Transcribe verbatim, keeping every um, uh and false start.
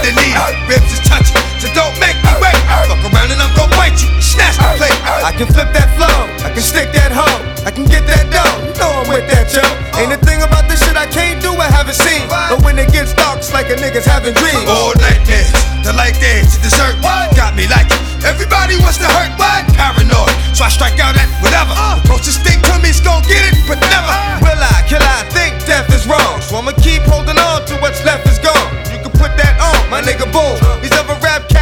the needle. Ribs is touching, so don't make me wait. Fuck around and I'm gon' bite you, snatch the plate. I can flip that flow, I can stick that hoe, I can get that dough. You know I'm with that, yo. Ain't a thing about this shit I can't do, I haven't seen. But when it gets dark, it's like a nigga's having dreams. All nightmares, the light dance, the dessert. Got me like it. Everybody wants to hurt, what? Paranoid, so I strike out at whatever. The closest thing to me's gon' get it, but never will I, kill I think death is wrong. So I'ma keep holding on to what's left is gone. You can put that on, my nigga Bull. He's never rap